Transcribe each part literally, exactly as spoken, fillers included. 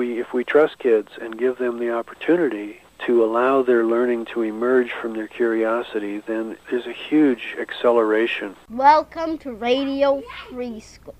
we if we trust kids and give them the opportunity to allow their learning to emerge from their curiosity, then there's a huge acceleration. Welcome to Radio Free School.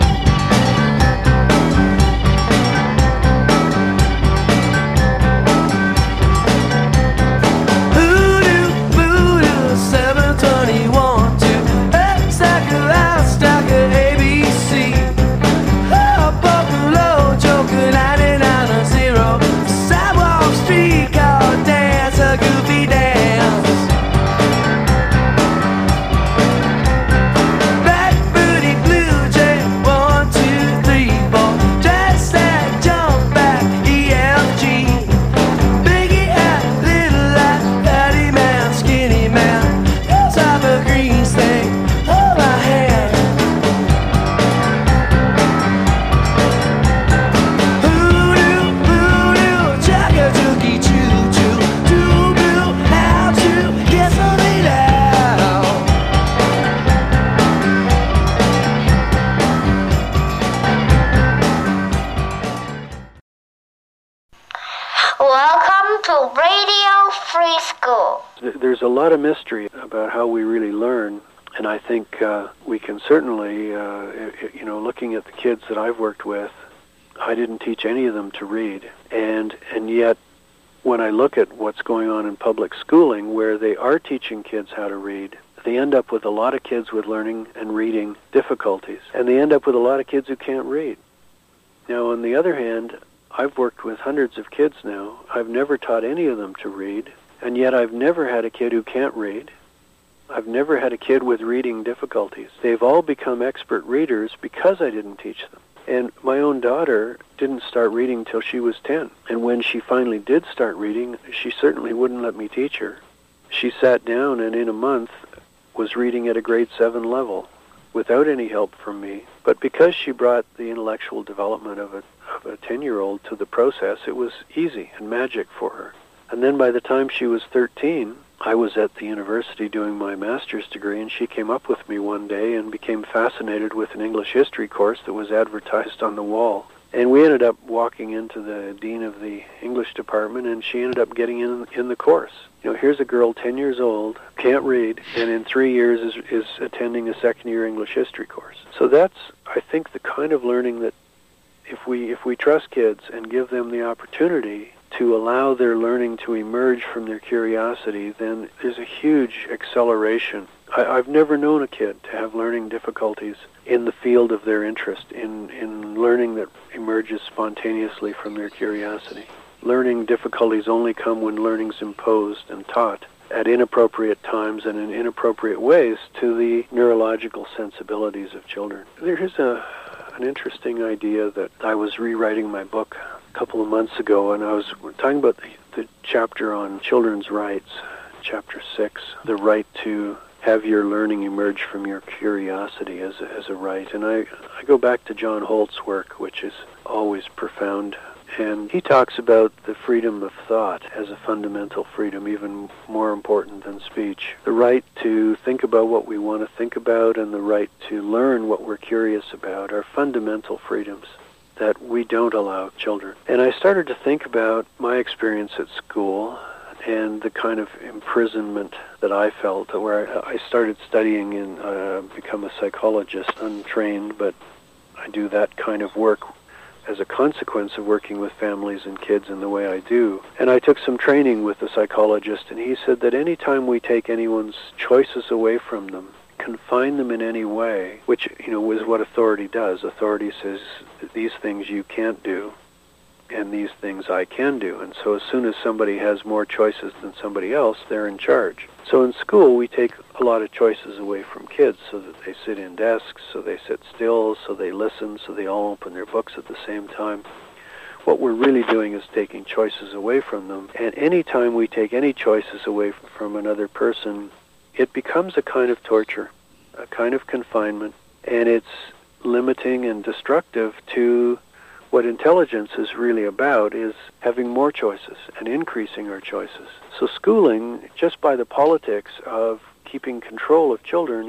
Welcome to Radio Free School. There's a lot of mystery about how we really learn, and I think uh, we can certainly, uh, you know, looking at the kids that I've worked with, I didn't teach any of them to read, and and yet when I look at what's going on in public schooling where they are teaching kids how to read, they end up with a lot of kids with learning and reading difficulties, and they end up with a lot of kids who can't read. Now, on the other hand, I've worked with hundreds of kids now. I've never taught any of them to read, and yet I've never had a kid who can't read. I've never had a kid with reading difficulties. They've all become expert readers because I didn't teach them. And my own daughter didn't start reading till she was ten. And when she finally did start reading, she certainly wouldn't let me teach her. She sat down and in a month was reading at a grade seven level without any help from me. But because she brought the intellectual development of a of a ten-year-old to the process, it was easy and magic for her. And then by the time she was thirteen, I was at the university doing my master's degree, and she came up with me one day and became fascinated with an English history course that was advertised on the wall. And we ended up walking into the dean of the English department, and she ended up getting in in the course. You know, here's a girl ten years old, can't read, and in three years is, is attending a second-year English history course. So that's, I think, the kind of learning that if we if we trust kids and give them the opportunity to allow their learning to emerge from their curiosity, then there's a huge acceleration. I, I've never known a kid to have learning difficulties in the field of their interest, in, in learning that emerges spontaneously from their curiosity. Learning difficulties only come when learning's imposed and taught at inappropriate times and in inappropriate ways to the neurological sensibilities of children. There's a an interesting idea that I was rewriting my book a couple of months ago, and I was talking about the, the chapter on children's rights, chapter six, the right to have your learning emerge from your curiosity as a, as a right. And I, I go back to John Holt's work, which is always profound. And he talks about the freedom of thought as a fundamental freedom, even more important than speech. The right to think about what we want to think about and the right to learn what we're curious about are fundamental freedoms that we don't allow children. And I started to think about my experience at school and the kind of imprisonment that I felt, where I started studying and uh, become a psychologist, untrained, but I do that kind of work as a consequence of working with families and kids in the way I do. And I took some training with a psychologist, and he said that any time we take anyone's choices away from them, confine them in any way, which, you know, is what authority does. Authority says, these things you can't do, and these things I can do. And so as soon as somebody has more choices than somebody else, they're in charge. So in school, we take a lot of choices away from kids so that they sit in desks, so they sit still, so they listen, so they all open their books at the same time. What we're really doing is taking choices away from them. And any time we take any choices away from another person, it becomes a kind of torture, a kind of confinement, and it's limiting and destructive to what intelligence is really about, is having more choices and increasing our choices. So schooling, just by the politics of keeping control of children, is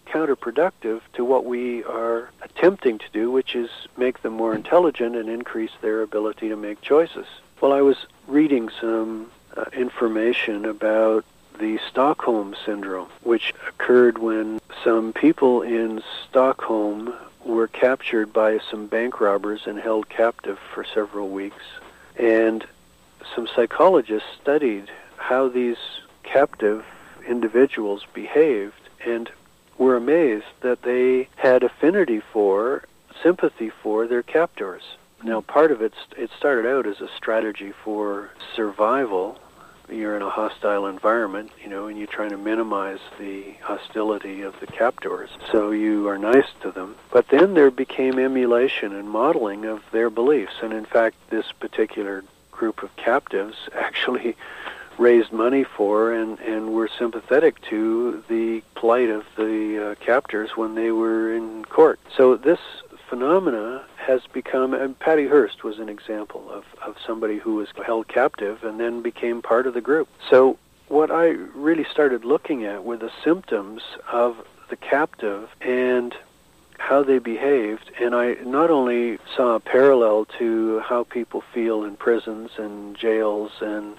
counterproductive to what we are attempting to do, which is make them more intelligent and increase their ability to make choices. Well, I was reading some uh, information about the Stockholm Syndrome, which occurred when some people in Stockholm were captured by some bank robbers and held captive for several weeks. And some psychologists studied how these captive individuals behaved and were amazed that they had affinity for, sympathy for their captors. Now, part of it, it started out as a strategy for survival. You're in a hostile environment, you know, and you're trying to minimize the hostility of the captors, so you are nice to them. But then there became emulation and modeling of their beliefs, and in fact, this particular group of captives actually raised money for and, and were sympathetic to the plight of the uh, captors when they were in court. So this phenomena has become, and Patty Hearst was an example of, of somebody who was held captive and then became part of the group. So what I really started looking at were the symptoms of the captive and how they behaved, and I not only saw a parallel to how people feel in prisons and jails and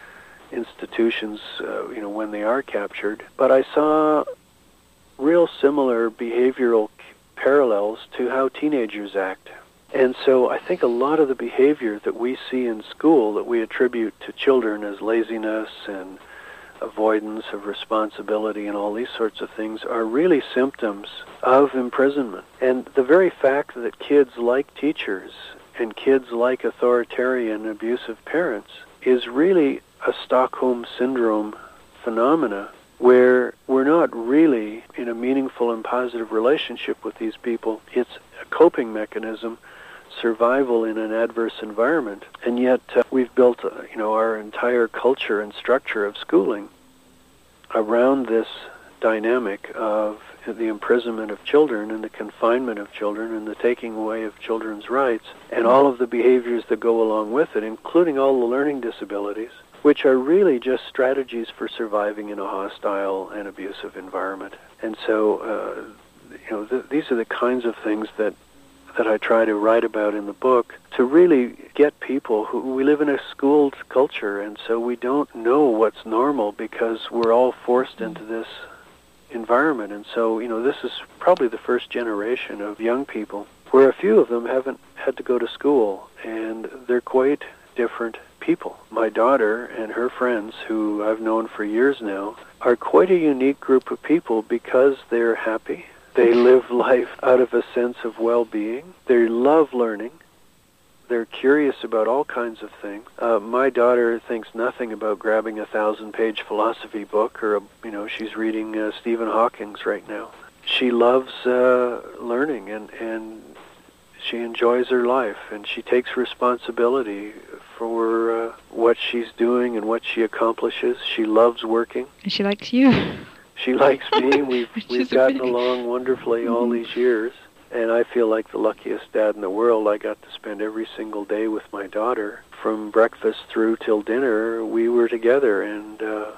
institutions, uh, you know, when they are captured, but I saw real similar behavioral parallels to how teenagers act. And so I think a lot of the behavior that we see in school that we attribute to children as laziness and avoidance of responsibility and all these sorts of things are really symptoms of imprisonment. And the very fact that kids like teachers and kids like authoritarian, abusive parents is really a Stockholm Syndrome phenomena where we're not really in a meaningful and positive relationship with these people. It's a coping mechanism, survival in an adverse environment, and yet uh, we've built, uh, you know, our entire culture and structure of schooling around this dynamic of the imprisonment of children and the confinement of children and the taking away of children's rights and all of the behaviors that go along with it, including all the learning disabilities, which are really just strategies for surviving in a hostile and abusive environment. And so, uh, you know, th- these are the kinds of things that that I try to write about in the book to really get people who, we live in a schooled culture, and so we don't know what's normal because we're all forced into this environment. And so, you know, this is probably the first generation of young people where a few of them haven't had to go to school, and they're quite different people. My daughter and her friends, who I've known for years now, are quite a unique group of people because they're happy. They live life out of a sense of well-being. They love learning. They're curious about all kinds of things. Uh, my daughter thinks nothing about grabbing a thousand-page philosophy book, or, a, you know, she's reading uh, Stephen Hawking's right now. She loves uh, learning, and, and she enjoys her life, and she takes responsibility for uh, what she's doing and what she accomplishes. She loves working. And she likes you. She likes me. We've we've gotten along wonderfully all mm-hmm. these years, and I feel like the luckiest dad in the world. I got to spend every single day with my daughter. From breakfast through till dinner, we were together, and uh,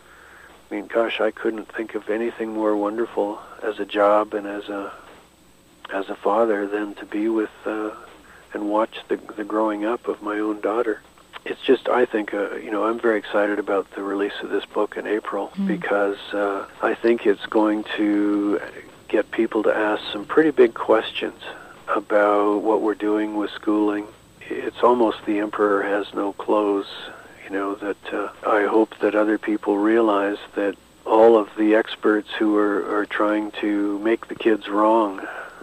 I mean, gosh, I couldn't think of anything more wonderful as a job and as a as a father than to be with uh, and watch the the growing up of my own daughter. It's just, I think, uh, you know, I'm very excited about the release of this book in April mm. because uh, I think it's going to get people to ask some pretty big questions about what we're doing with schooling. It's almost the emperor has no clothes, you know, that uh, I hope that other people realize that all of the experts who are, are trying to make the kids wrong,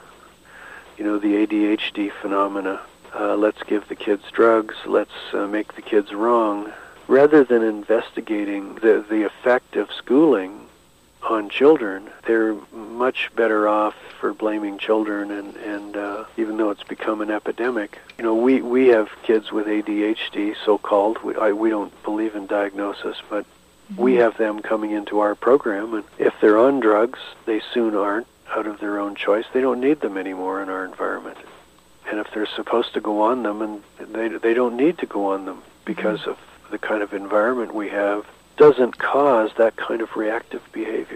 you know, the A D H D phenomena, Uh, let's give the kids drugs, let's uh, make the kids wrong, rather than investigating the, the effect of schooling on children, they're much better off for blaming children, and, and uh, even though it's become an epidemic. You know, we, we have kids with A D H D, so-called. We, I, we don't believe in diagnosis, but mm-hmm. we have them coming into our program, and if they're on drugs, they soon aren't, out of their own choice. They don't need them anymore in our environment. And if they're supposed to go on them, and they they don't need to go on them because of the kind of environment we have, doesn't cause that kind of reactive behavior.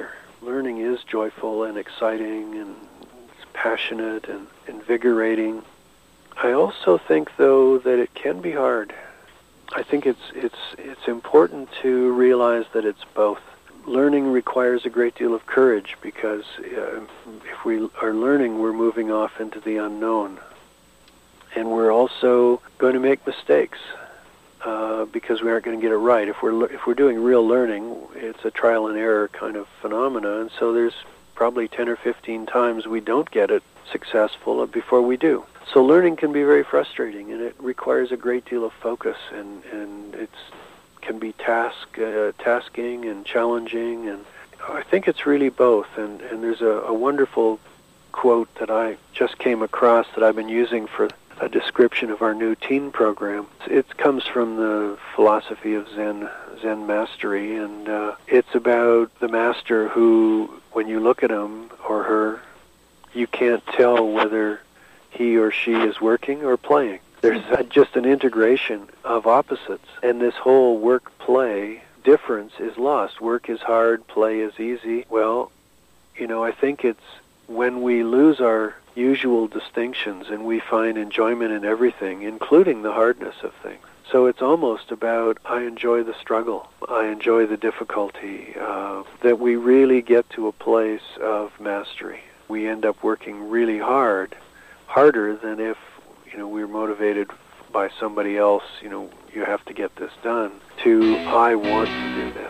learning is joyful and exciting and it's passionate and invigorating. I also think, though, that it can be hard. I think it's it's it's important to realize that it's both. Learning requires a great deal of courage because uh, if we are learning, we're moving off into the unknown. And we're also going to make mistakes uh, because we aren't going to get it right. If we're if we're doing real learning, it's a trial and error kind of phenomena, and so there's probably ten or fifteen times we don't get it successful before we do. So learning can be very frustrating, and it requires a great deal of focus, and and it's can be task uh, tasking and challenging, and I think it's really both. And and there's a, a wonderful quote that I just came across that I've been using for a description of our new teen program. It comes from the philosophy of Zen, Zen mastery, and uh, it's about the master who, when you look at him or her, you can't tell whether he or she is working or playing. There's uh, just an integration of opposites, and this whole work-play difference is lost. Work is hard, play is easy. Well, you know, I think it's when we lose our usual distinctions and we find enjoyment in everything, including the hardness of things. So it's almost about, I enjoy the struggle, I enjoy the difficulty, uh, that we really get to a place of mastery. We end up working really hard, harder than if, you know, we're motivated by somebody else, you know, you have to get this done, to I want to do this.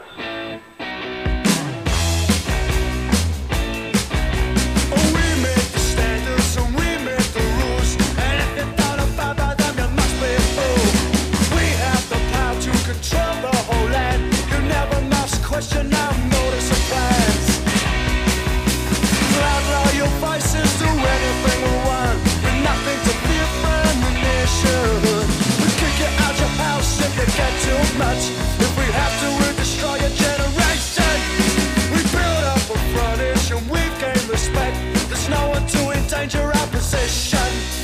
Question our motives and plans. Outlaw your vices, do anything we want, with nothing to fear from the nation. We kick you out your house if you get too much. If we have to, we'll destroy a generation. We build up a frontage and we've gained respect. There's no one to endanger our position.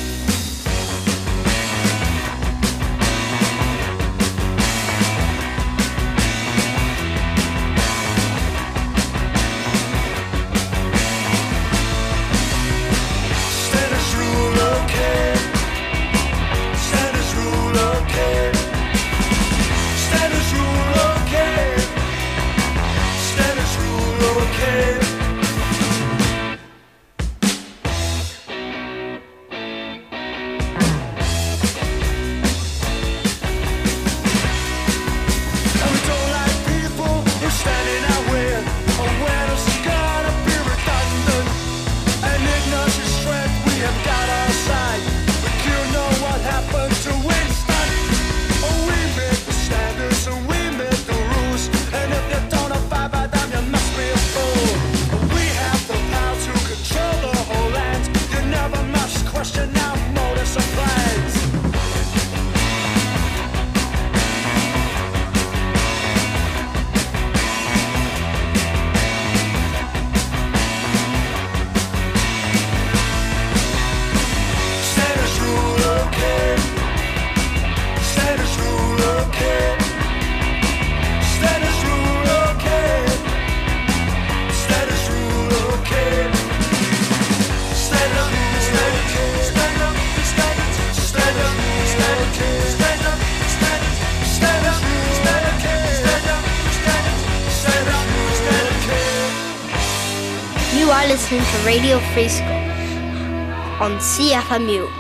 You are listening to Radio Free School on C F M U.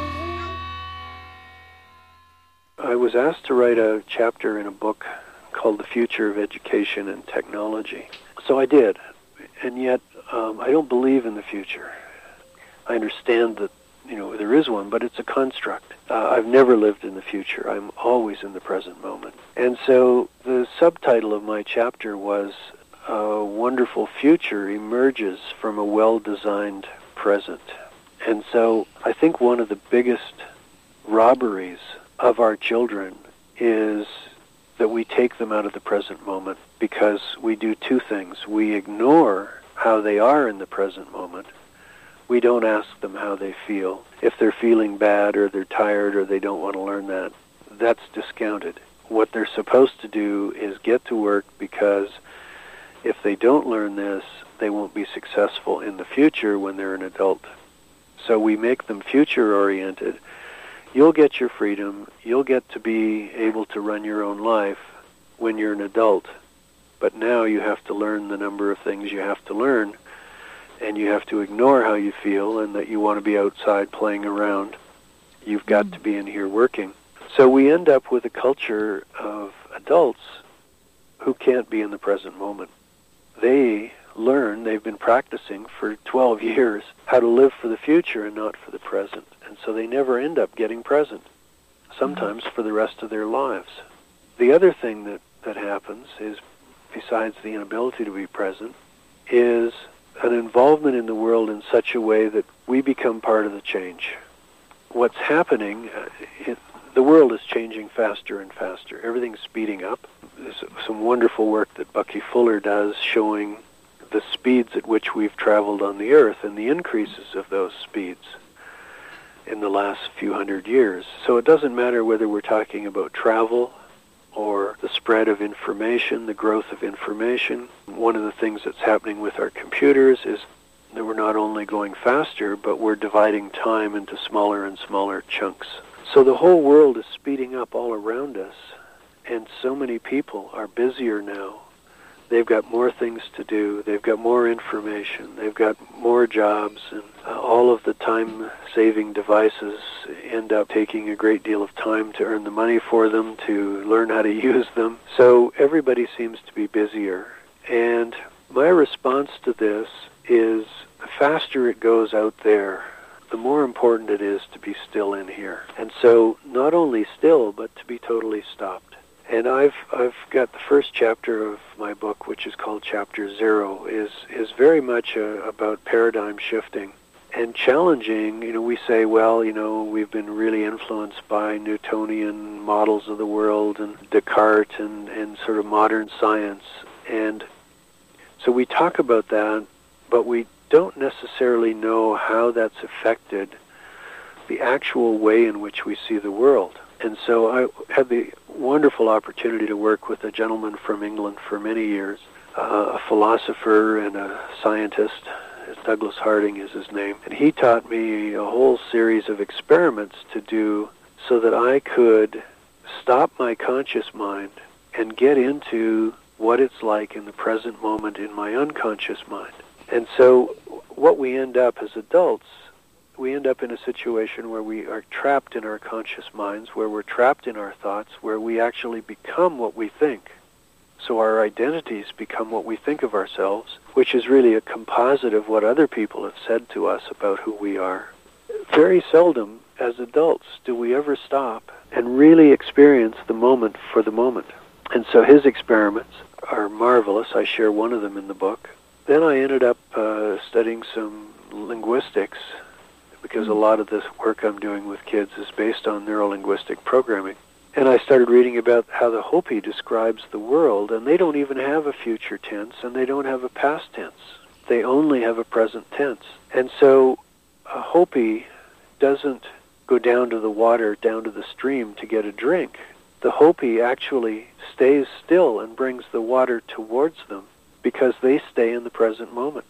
I was asked to write a chapter in a book called The Future of Education and Technology. So I did, and yet um, I don't believe in the future. I understand that, you know, there is one, but it's a construct. Uh, I've never lived in the future. I'm always in the present moment. And so the subtitle of my chapter was A Wonderful Future Emerges from a Well-Designed Present. And so I think one of the biggest robberies of our children is that we take them out of the present moment because we do two things. We ignore how they are in the present moment. We don't ask them how they feel. If they're feeling bad or they're tired or they don't want to learn that, that's discounted. What they're supposed to do is get to work, because if they don't learn this, they won't be successful in the future when they're an adult. So we make them future-oriented. You'll get your freedom. You'll get to be able to run your own life when you're an adult. But now you have to learn the number of things you have to learn, and you have to ignore how you feel and that you want to be outside playing around. You've got to be in here working. So we end up with a culture of adults who can't be in the present moment. They learn, they've been practicing for twelve years, how to live for the future and not for the present. And so they never end up getting present, sometimes for the rest of their lives. The other thing that, that happens is, besides the inability to be present, is an involvement in the world in such a way that we become part of the change. What's happening, uh, it, the world is changing faster and faster. Everything's speeding up. There's some wonderful work that Bucky Fuller does showing the speeds at which we've traveled on the Earth and the increases of those speeds in the last few hundred years. So it doesn't matter whether we're talking about travel or the spread of information, the growth of information. One of the things that's happening with our computers is that we're not only going faster, but we're dividing time into smaller and smaller chunks. So the whole world is speeding up all around us, and so many people are busier now. They've got more things to do, they've got more information, they've got more jobs, and uh, all of the time-saving devices end up taking a great deal of time to earn the money for them, to learn how to use them. So everybody seems to be busier. And my response to this is, the faster it goes out there, the more important it is to be still in here. And so not only still, but to be totally stopped. And I've I've got the first chapter of my book, which is called Chapter Zero, is is very much uh, about paradigm shifting and challenging. You know, we say, well, you know, we've been really influenced by Newtonian models of the world and Descartes and, and sort of modern science. And so we talk about that, but we don't necessarily know how that's affected the actual way in which we see the world. And so I had the wonderful opportunity to work with a gentleman from England for many years, uh, a philosopher and a scientist. Douglas Harding is his name. And he taught me a whole series of experiments to do so that I could stop my conscious mind and get into what it's like in the present moment in my unconscious mind. And so what we end up as adults, we end up in a situation where we are trapped in our conscious minds, where we're trapped in our thoughts, where we actually become what we think. So our identities become what we think of ourselves, which is really a composite of what other people have said to us about who we are. Very seldom, as adults, do we ever stop and really experience the moment for the moment. And so his experiments are marvelous. I share one of them in the book. Then I ended up uh, studying some linguistics, because a lot of this work I'm doing with kids is based on neurolinguistic programming. And I started reading about how the Hopi describes the world, and they don't even have a future tense, and they don't have a past tense. They only have a present tense. And so a Hopi doesn't go down to the water, down to the stream to get a drink. The Hopi actually stays still and brings the water towards them because they stay in the present moment.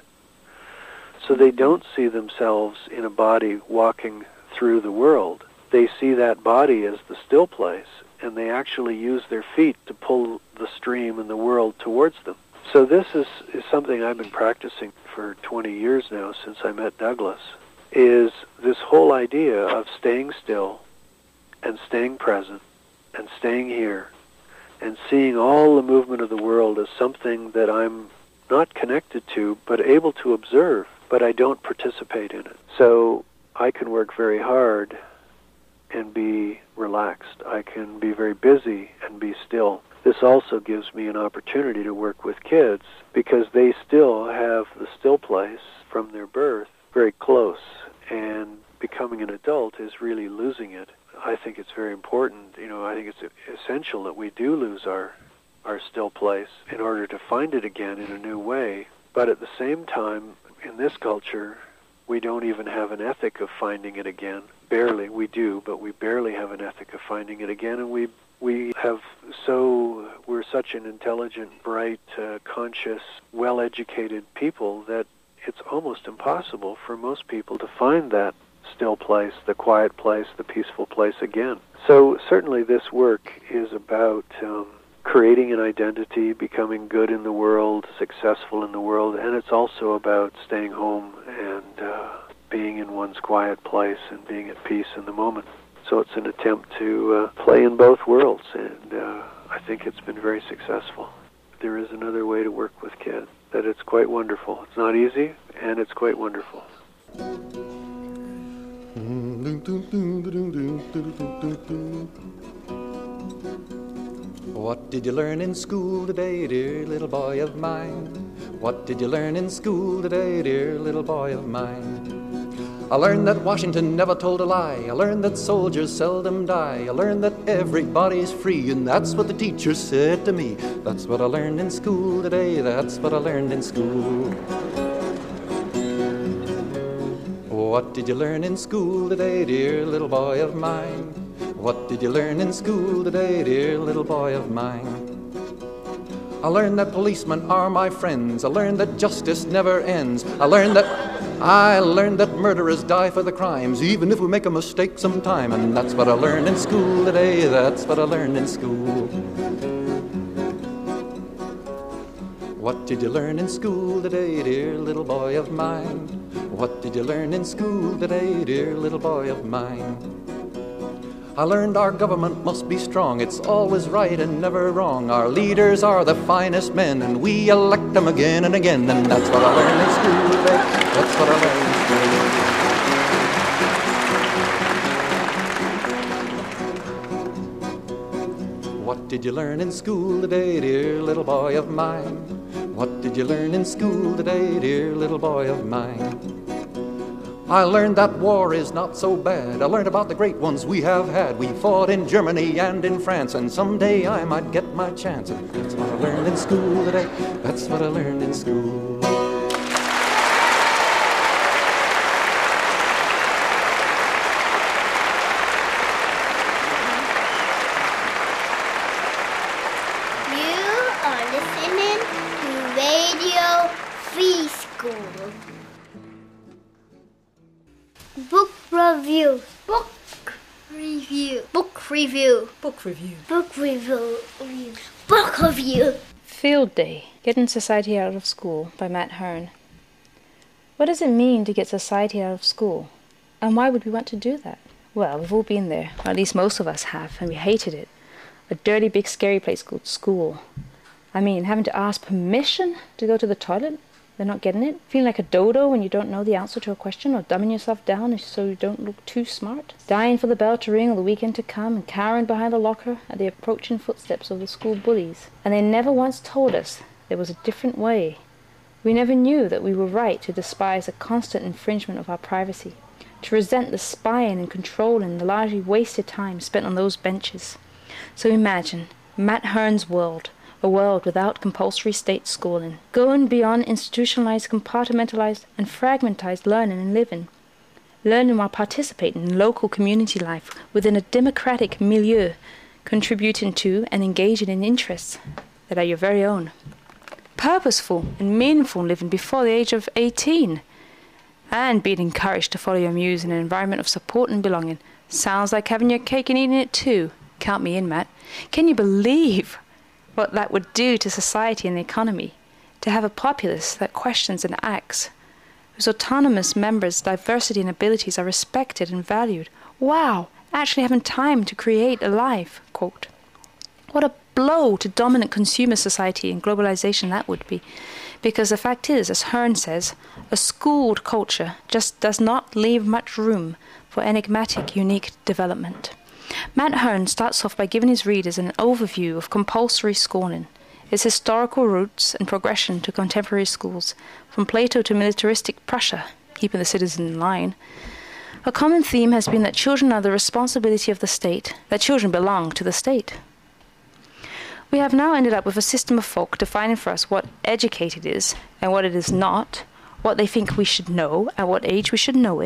So they don't see themselves in a body walking through the world. They see that body as the still place, and they actually use their feet to pull the stream and the world towards them. So this is, is something I've been practicing for twenty years now, since I met Douglas, is this whole idea of staying still and staying present and staying here and seeing all the movement of the world as something that I'm not connected to, but able to observe, but I don't participate in it. So I can work very hard and be relaxed. I can be very busy and be still. This also gives me an opportunity to work with kids because they still have the still place from their birth very close, and becoming an adult is really losing it. I think it's very important, you know, I think it's essential that we do lose our, our still place in order to find it again in a new way. But at the same time, in this culture, we don't even have an ethic of finding it again. barely, we do, but we barely have an ethic of finding it again, and we we have so, we're such an intelligent, bright, uh, conscious, well-educated people that it's almost impossible for most people to find that still place, the quiet place, the peaceful place again. So certainly this work is about um, creating an identity, becoming good in the world, successful in the world, and it's also about staying home and uh, being in one's quiet place and being at peace in the moment. So it's an attempt to uh, play in both worlds, and uh, I think it's been very successful. There is another way to work with kids, that it's quite wonderful. It's not easy, and it's quite wonderful. What did you learn in school today, dear little boy of mine? What did you learn in school today, dear little boy of mine? I learned that Washington never told a lie. I learned that soldiers seldom die. I learned that everybody's free, and that's what the teacher said to me. That's what I learned in school today. That's what I learned in school. What did you learn in school today, dear little boy of mine? What did you learn in school today, dear little boy of mine? I learned that policemen are my friends. I learned that justice never ends. I learned that I learned that murderers die for the crimes, even if we make a mistake sometime. And that's what I learned in school today. That's what I learned in school. What did you learn in school today, dear little boy of mine? What did you learn in school today, dear little boy of mine? I learned our government must be strong. It's always right and never wrong. Our leaders are the finest men, and we elect them again and again. And that's what I learned in school today. That's what I learned in school. What did you learn in school today, dear little boy of mine? What did you learn in school today, dear little boy of mine? I learned that war is not so bad. I learned about the great ones we have had. We fought in Germany and in France, and someday I might get my chance. And that's what I learned in school today. That's what I learned in school. You are listening to Radio Free School. Book review. Book review. Book review. Book review. Book review. review. Book review. Field Day, Getting Society Out of School by Matt Hearn. What does it mean to get society out of school? And why would we want to do that? Well, we've all been there, or at least most of us have, and we hated it. A dirty, big, scary place called school. I mean, having to ask permission to go to the toilet? They're not getting it? Feeling like a dodo when you don't know the answer to a question, or dumbing yourself down so you don't look too smart? Dying for the bell to ring or the weekend to come, and cowering behind the locker at the approaching footsteps of the school bullies. And they never once told us there was a different way. We never knew that we were right to despise the constant infringement of our privacy, to resent the spying and controlling, the largely wasted time spent on those benches. So imagine Matt Hearn's world. A world without compulsory state schooling, going beyond institutionalized, compartmentalized, and fragmentized learning and living. Learning while participating in local community life within a democratic milieu, contributing to and engaging in interests that are your very own. Purposeful and meaningful living before the age of eighteen, and being encouraged to follow your muse in an environment of support and belonging. Sounds like having your cake and eating it too. Count me in, Matt. Can you believe what that would do to society and the economy, to have a populace that questions and acts, whose autonomous members' diversity and abilities are respected and valued? Wow, actually having time to create a life, quote. What a blow to dominant consumer society and globalization that would be. Because the fact is, as Hearn says, a schooled culture just does not leave much room for enigmatic, unique development. Matt Hearn starts off by giving his readers an overview of compulsory schooling, its historical roots and progression to contemporary schools, from Plato to militaristic Prussia, keeping the citizen in line. A common theme has been that children are the responsibility of the state, that children belong to the state. We have now ended up with a system of folk defining for us what educated is and what it is not, what they think we should know, at what age we should know it,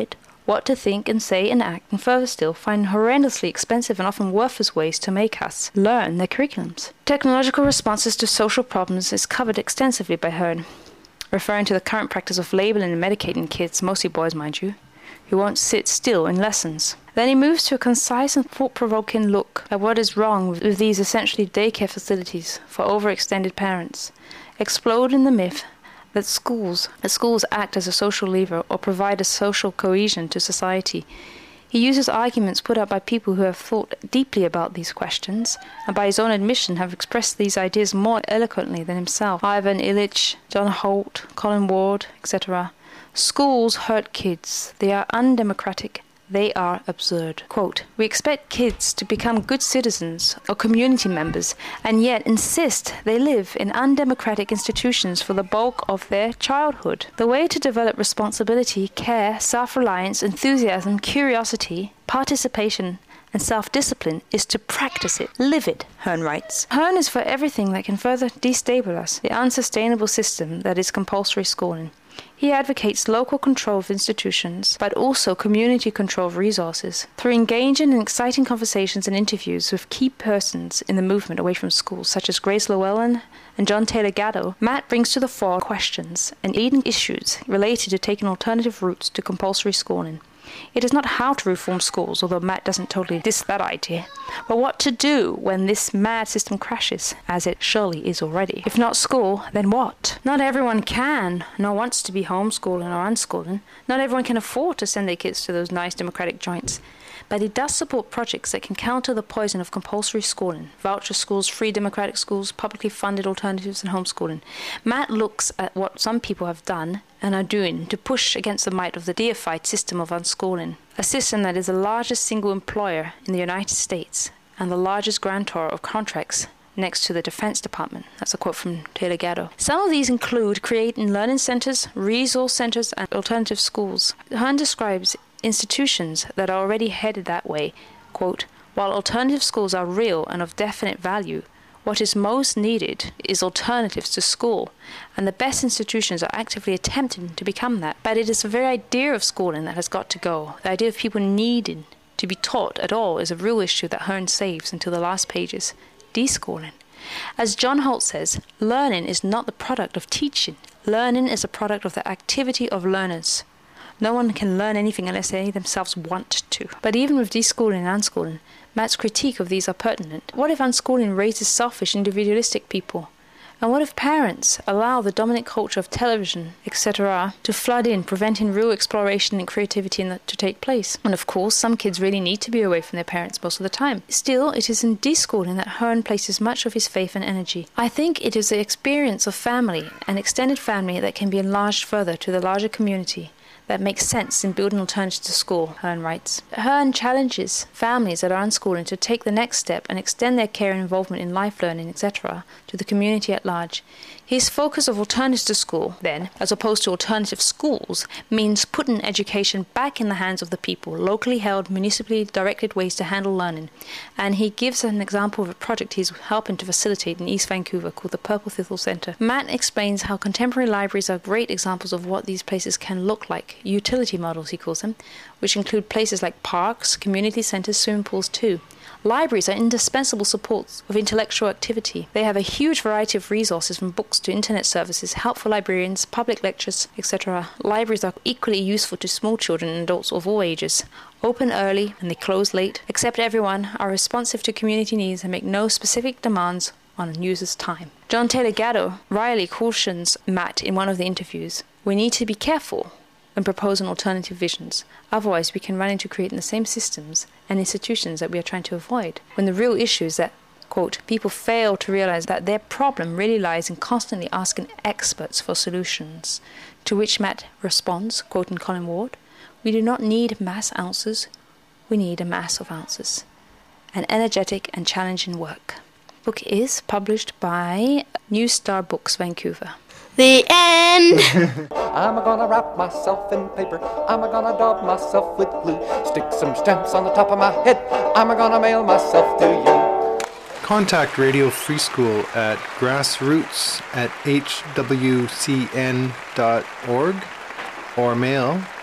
what to think and say and act, and further still, find horrendously expensive and often worthless ways to make us learn their curriculums. Technological responses to social problems is covered extensively by Hearn, referring to the current practice of labeling and medicating kids, mostly boys mind you, who won't sit still in lessons. Then he moves to a concise and thought-provoking look at what is wrong with these essentially daycare facilities for overextended parents, exploding the myth that schools, that schools act as a social lever or provide a social cohesion to society. He uses arguments put up by people who have thought deeply about these questions, and by his own admission have expressed these ideas more eloquently than himself. Ivan Illich, John Holt, Colin Ward, et cetera. Schools hurt kids. They are undemocratic. They are absurd. Quote, we expect kids to become good citizens or community members and yet insist they live in undemocratic institutions for the bulk of their childhood. The way to develop responsibility, care, self-reliance, enthusiasm, curiosity, participation, and self-discipline is to practice it, live it, Hearn writes. Hearn is for everything that can further destabilize the unsustainable system that is compulsory schooling. He advocates local control of institutions, but also community control of resources. Through engaging in exciting conversations and interviews with key persons in the movement away from schools, such as Grace Llewellyn and John Taylor Gatto, Matt brings to the fore questions and leading issues related to taking alternative routes to compulsory schooling. It is not how to reform schools, although Matt doesn't totally diss that idea, but what to do when this mad system crashes, as it surely is already. If not school, then what? Not everyone can, nor wants to be homeschooling or unschooling. Not everyone can afford to send their kids to those nice democratic joints. But he does support projects that can counter the poison of compulsory schooling, voucher schools, free democratic schools, publicly funded alternatives, and homeschooling. Matt looks at what some people have done and are doing to push against the might of the deified system of unschooling, a system that is the largest single employer in the United States and the largest grantor of contracts next to the Defense Department. That's a quote from Taylor Gatto. Some of these include creating learning centers, resource centers, and alternative schools. Hearn describes institutions that are already headed that way. Quote, while alternative schools are real and of definite value, what is most needed is alternatives to school, and the best institutions are actively attempting to become that. But it is the very idea of schooling that has got to go. The idea of people needing to be taught at all is a real issue that Hearn saves until the last pages. Deschooling. As John Holt says, learning is not the product of teaching. Learning is a product of the activity of learners. No one can learn anything unless they themselves want to. But even with deschooling and unschooling, Matt's critique of these are pertinent. What if unschooling raises selfish, individualistic people? And what if parents allow the dominant culture of television, et cetera, to flood in, preventing real exploration and creativity in the, to take place? And of course, some kids really need to be away from their parents most of the time. Still, it is in deschooling that Hearn places much of his faith and energy. I think it is the experience of family, an extended family that can be enlarged further to the larger community, that makes sense in building alternatives to school, Hearn writes. Hearn challenges families that are unschooling to take the next step and extend their care and involvement in life learning, et cetera, to the community at large. His focus of alternatives to school, then, as opposed to alternative schools, means putting education back in the hands of the people, locally held, municipally directed ways to handle learning. And he gives an example of a project he's helping to facilitate in East Vancouver called the Purple Thistle Centre. Matt explains how contemporary libraries are great examples of what these places can look like. Utility models, he calls them, which include places like parks, community centres, swimming pools too. Libraries are indispensable supports of intellectual activity. They have a huge variety of resources from books to internet services, helpful librarians, public lectures, et cetera. Libraries are equally useful to small children and adults of all ages. Open early and they close late, accept everyone, are responsive to community needs and make no specific demands on users' time. John Taylor Gatto Riley cautions Matt in one of the interviews, we need to be careful and proposing alternative visions. Otherwise, we can run into creating the same systems and institutions that we are trying to avoid, when the real issue is that, quote, people fail to realize that their problem really lies in constantly asking experts for solutions. To which Matt responds, quoting Colin Ward, we do not need mass answers, we need a mass of answers. An energetic and challenging work. The book is published by New Star Books, Vancouver. The end. I'm gonna wrap myself in paper. I'm gonna daub myself with glue. Stick some stamps on the top of my head. I'm gonna mail myself to you. Contact Radio Free School at grassroots at h w c n dot org or mail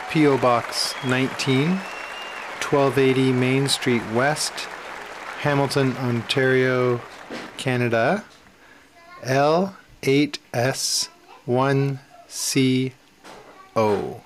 P O Box nineteen, twelve eighty Main Street West, Hamilton, Ontario, Canada, L eight S one C O.